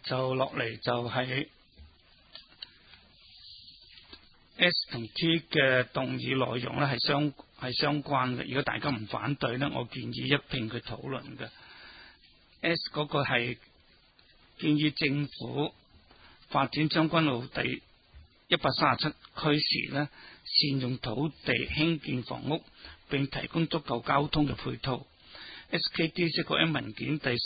就落嚟就係 S 同 T 嘅動議內容咧係相關嘅。如果大家唔反對咧，我建議一併去討論嘅。S 嗰個係建議政府發展將軍澳第137區時咧，善用土地興建房屋，並提供足夠交通嘅配套。SKD 個 M 文件第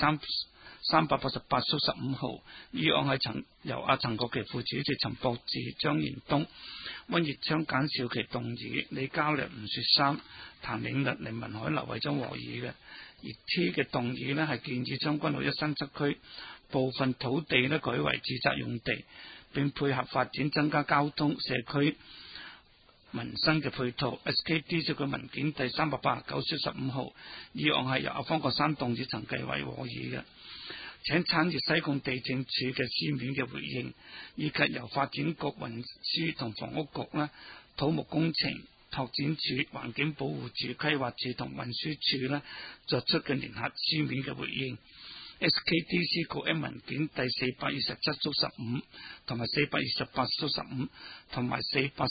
388/15號議案係由陳國基副主席、陳博志、張延東、溫業昌、簡少琪動議，李嘉良、吳雪山、譚永律、林文海、劉慧珍和議嘅。而 T 嘅動議呢係建議將軍澳137區部分土地呢改為住宅用地，並配合發展增加交通、社區民生嘅配套。SKD 個文件第389/15號議案係由阿方國珊動議、陳繼偉和議嘅。請參閱西貢地政處嘅書面嘅回應，以及由發展局、運輸同房屋局啦、土木工程拓展處、環境保護署、規劃署同運輸署啦作出嘅聯合書面嘅回應。SKDC 個 M 文件第427/15同埋428/15同埋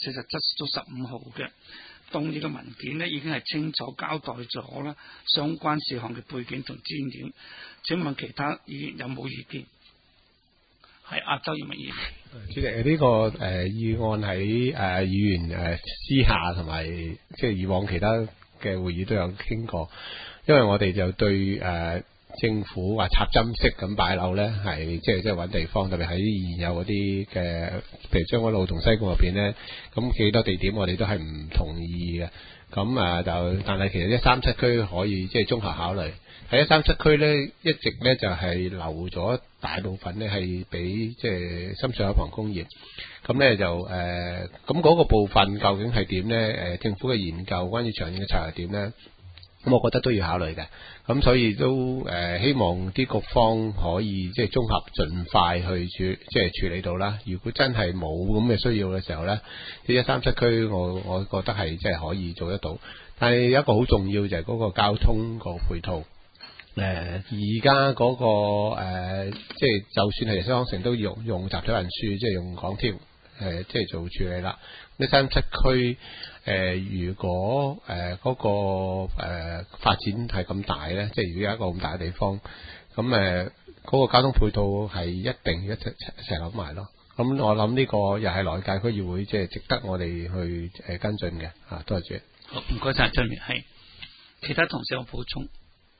447/15號嘅動議嘅文件呢已經係清楚交代咗啦相關事項嘅背景同資料。請問其他議員有冇意見？係周耀明議員。 主席，呢個議案喺議員私下同埋即係以往其他嘅會議都有傾過，因為我哋就對政府話插針式咁擺樓咧，係即係揾地方，特別喺現有嗰啲嘅，譬如將軍澳同西貢入邊咧，咁幾多地點我哋都係唔同意嘅。咁但係其實137區可以即係綜合考慮。喺137區咧，一直咧就係留咗大部分咧係俾即係深水埗旁工業。咁咧就咁嗰個部分究竟係點咧？政府嘅研究關於長遠嘅策略點咧？咁我覺得都要考慮嘅，咁所以都希望啲局方可以即係綜合盡快去處理到啦。如果真係冇咁嘅需要嘅時候咧，啲137區我覺得係即係可以做得到。但係有一個好重要就係嗰個交通個配套。而家嗰個即係就算係香港城都用集體運輸，即係用港鐵即係做處理啦。137區如果嗰個發展係咁大咧，即係如果有一個咁大嘅地方，咁嗰個交通配套係一定一齊諗埋咯。咁我諗呢個又係來屆區議會即係值得我哋去跟進嘅嚇。多謝主席。 好，唔該晒，張明係。其他同事有補充？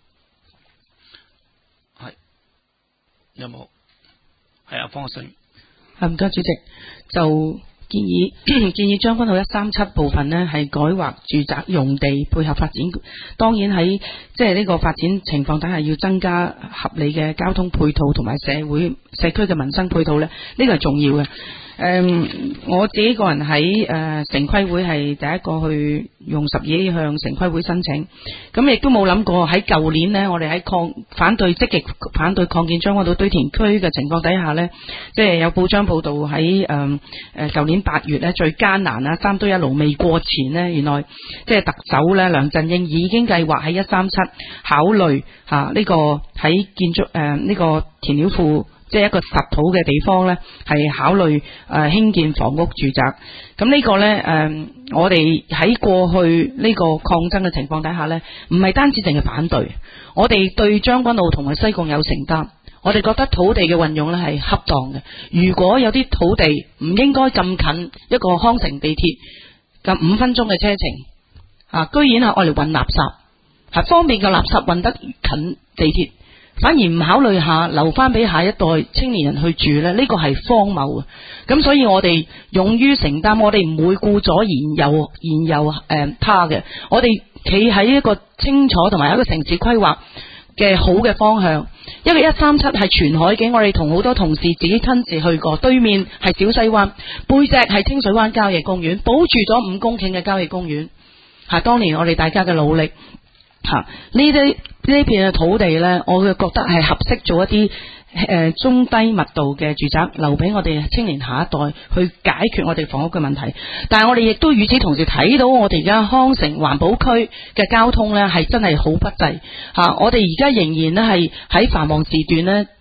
係有冇？係阿方國信。 唔該，主席就。建議將軍澳137部分呢係改劃住宅用地配合發展，當然喺即係呢個發展情況底下要增加合理嘅交通配套同埋社區嘅民生配套呢，呢個係重要嘅。我自己個人喺城規會係第一個去用12億向城規會申請，咁亦都冇諗過喺舊年呢，我哋喺積極反對擴建將軍澳堆填區嘅情況底下呢，即係有報章報道喺舊年8月呢，最艱難啦，三堆一爐未過前呢，原來即係特首呢梁振英已經計劃喺137考慮呢個喺建築呢個填料庫。即係一個實土嘅地方呢，係考慮興建房屋住宅。咁呢個呢，我哋喺過去呢個抗爭嘅情況底下呢，唔係單止淨係反對，我哋對將軍澳同埋西貢有承擔。我哋覺得土地嘅運用呢係恰當嘅。如果有啲土地唔應該咁近一個康城地鐵咁5分鐘嘅車程，居然係愛嚟運垃圾，係方便嘅垃圾運得近地鐵。反而唔考慮下留翻俾下一代青年人去住呢，呢個係荒謬嘅。咁所以我哋勇於承擔，我哋唔會顧左言右他嘅。我哋企喺一個清楚同埋一個城市規劃嘅好嘅方向。因為137係全海景，我哋同好多同事自己親自去過，對面係小西灣，背脊係清水灣郊野公園，保住咗5公頃嘅郊野公園。當年我哋大家嘅努力。呢片嘅土地呢，我覺得係合適做一啲中低密度嘅住宅，留俾我哋青年下一代去解決我哋房屋嘅問題。但係我哋亦都與此同時睇到我哋而家康城環保區嘅交通呢係真係好不濟。我哋而家仍然呢係喺繁忙時段呢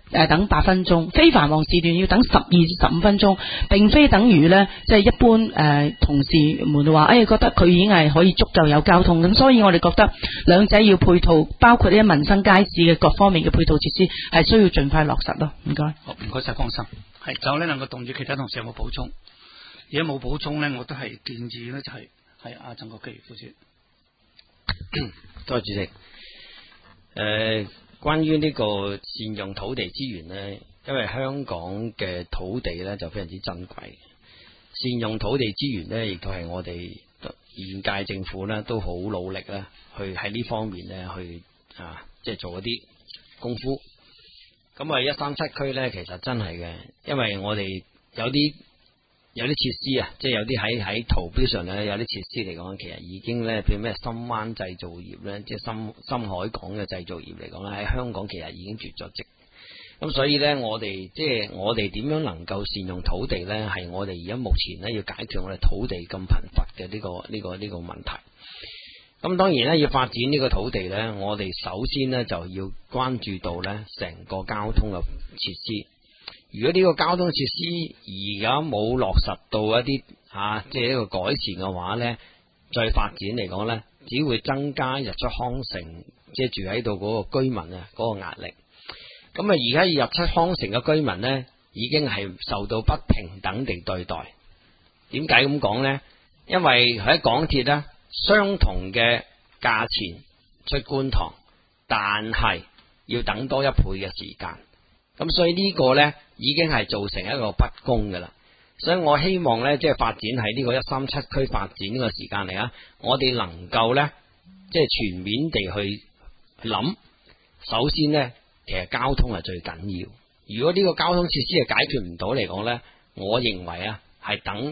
等8分鐘，非繁忙時段要等12至15分鐘，並非等於呢，即係一般同事們話覺得佢已經係可以足夠有交通，咁所以我哋覺得兩者要配套，包括呢啲民生街市嘅各方面嘅配套設施係需要盡快落實咯。唔該。 好，唔該晒，放心。係就呢兩個動議，其他同事有冇補充？如果冇補充呢，我都係建議呢，就係阿陳國基副主席。 多謝主席。關於呢個善用土地資源呢，因為香港嘅土地呢就非常之珍貴，善用土地資源呢亦都係我哋現屆政府呢都好努力啦，去喺呢方面呢去即係做一啲功夫。咁137區呢，其實真係嘅，因為我哋有啲設施啊，即係有啲喺圖標上咧有啲設施嚟講，其實已經咧，譬如咩深灣製造業咧，即係深海港嘅製造業嚟講咧，喺香港其實已經絕咗跡。咁所以咧，我哋點樣能夠善用土地咧，係我哋而家目前咧要解決我哋土地咁貧乏嘅呢個問題。咁當然咧，要發展呢個土地咧，我哋首先咧就要關注到咧成個交通嘅設施。如果呢個交通設施而家冇落實到一啲即係一個改善嘅話呢，再發展嚟講呢，只會增加日出康城即係住喺度嗰個居民嗰個壓力。咁而家日出康城嘅居民呢，已經係受到不平等地對待。點解咁講呢？因為喺港鐵呢，相同嘅價錢出觀塘，但係要等多1倍嘅時間。咁所以呢個呢，已經係造成一個不公㗎啦，所以我希望呢，即係發展喺呢個137區發展呢個時間嚟啊，我哋能夠呢，即係全面地去諗。首先呢，其實交通係最緊要。如果呢個交通設施係解決唔到嚟講呢，我認為係等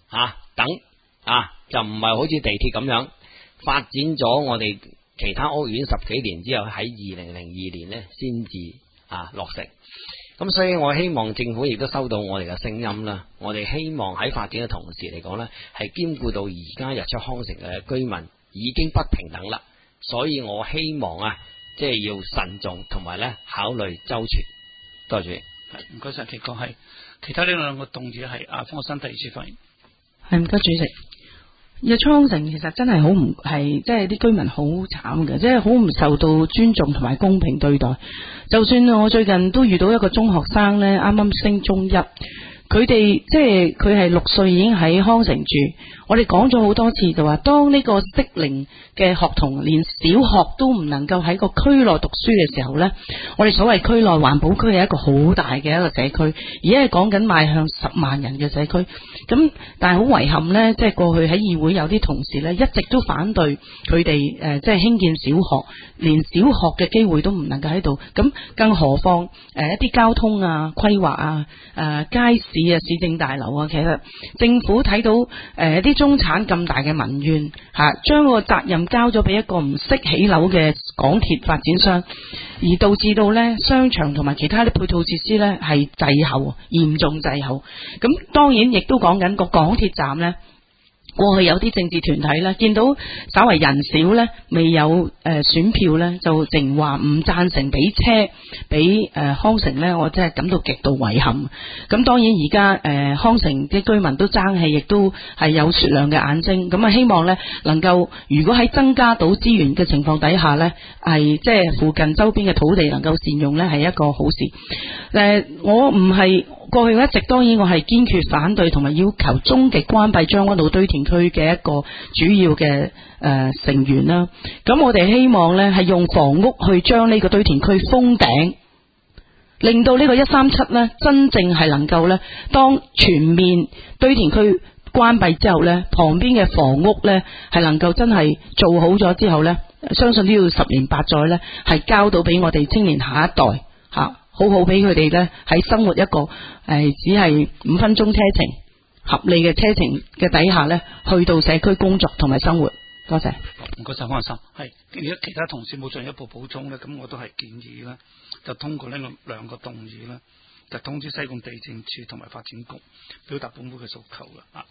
就唔係好似地鐵咁樣發展咗我哋其他屋苑10幾年之後，喺2002年呢先至落成。咁所以我希望政府亦都收到我哋嘅聲音啦，我哋希望喺發展嘅同時嚟講呢，係兼顧到而家日出康城嘅居民已經不平等啦，所以我希望即係要慎重同埋呢考慮周全。多謝。 唔該晒，其個係其他呢兩個動議係方國珊第二次發言。 係唔該主席。日出康城其實真係好唔係，即係啲居民好慘嘅，即係好唔受到尊重同埋公平對待。就算我最近都遇到一個中學生呢，啱啱升中1，佢哋即係佢係6歲已經喺康城住。我哋講咗好多次，就話當呢個適齡嘅學童連小學都唔能夠喺個區內讀書嘅時候呢，我哋所謂區內環保區係一個好大嘅一個社區，而家係講緊邁向10萬人嘅社區。咁但係好遺憾呢，即係過去喺議會有啲同事呢，一直都反對佢哋即係興建小學，連小學嘅機會都唔能夠喺度。咁更何況一啲交通規劃街市市政大樓其實政府睇到一啲中產咁大嘅民怨將個責任交咗俾一個唔識起樓嘅港鐵發展商，而導致到呢商場同埋其他啲配套設施呢係滯後，嚴重滯後。咁當然亦都講緊個港鐵站呢，過去有啲政治團體呢，見到稍為人少呢，未有選票呢，就淨話唔贊成俾車俾康城呢，我真係感到極度遺憾。咁當然而家康城啲居民都爭氣，亦都係有雪亮嘅眼睛。咁希望呢，能夠如果喺增加到資源嘅情況底下呢，係即係附近周邊嘅土地能夠善用呢，係一個好事。我唔係過去一直當然我係堅決反對同埋要求終極關閉將軍澳堆填區嘅一個主要嘅成員啦。咁我哋希望呢係用房屋去將呢個堆填區封頂，令到呢個137呢真正係能夠呢，當全面堆填區關閉之後呢，旁邊嘅房屋呢係能夠真係做好咗之後呢，相信都要10年8載呢，係交到俾我哋青年下一代好好俾佢哋呢喺生活一個只係5分鐘車程合理嘅車程嘅底下呢，去到社區工作同埋生活。多謝。 唔該晒，方國珊。係，如果其他同事冇進一步補充呢，咁我都係建議啦，就通過呢兩個動議啦，就通知西貢地政處同埋發展局表達本會嘅訴求啦。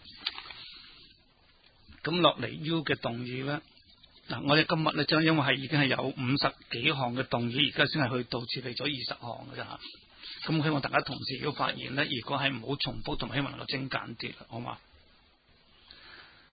咁落嚟 U 嘅動議呢，我哋今日呢，因為已經係有50幾項嘅動議，而家先係去到處理咗20項嘅啫。 咁希望大家同事如果發現呢，如果係唔好重複，同埋希望能夠精簡啲啦，好嘛？